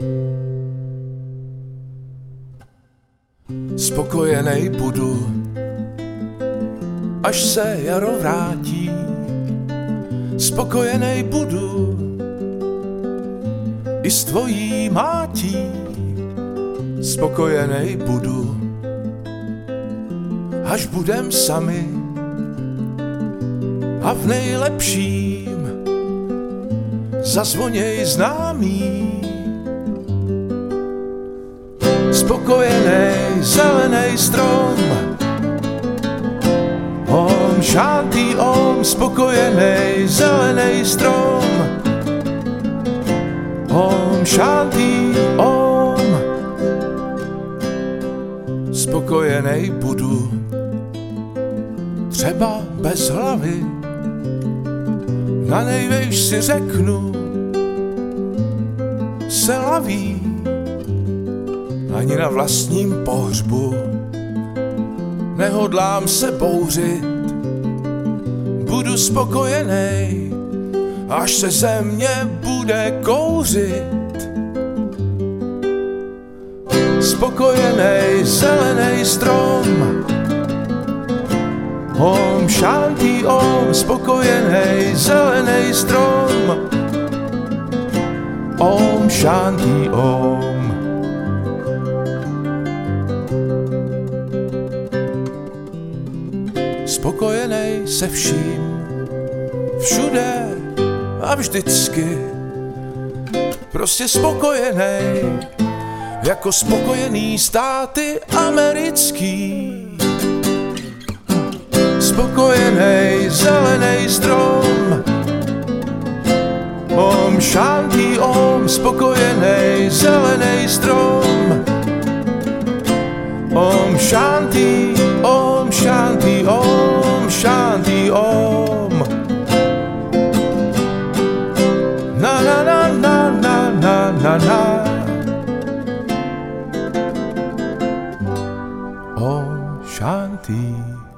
Spokojenej budu, až se jaro vrátí. Spokojenej budu i s tvojí mátí. Spokojenej budu, až budem sami a v nejlepším zazvoněj známý. Spokojenej zelenej strom, Om Shanti Om. Spokojenej zelenej strom, Om Shanti Om. Spokojenej budu, třeba bez hlavy, na nejvejš si řeknu, se laví. Ani na vlastním pohřbu nehodlám se bouřit, budu spokojenej, až se ze mě bude kouřit. Spokojenej zelenej strom, Om Shanti Om. Spokojenej zelenej strom, Om Shanti Om. Spokojenej se vším, všude a vždycky. Prostě spokojenej, jako spokojený státy americký. Spokojenej zelenej strom, Om Shanti Om. Spokojenej zelenej strom, Om Shanti Om Shanti Om Shanti Om. Na na na na na na na na. Om Shanti.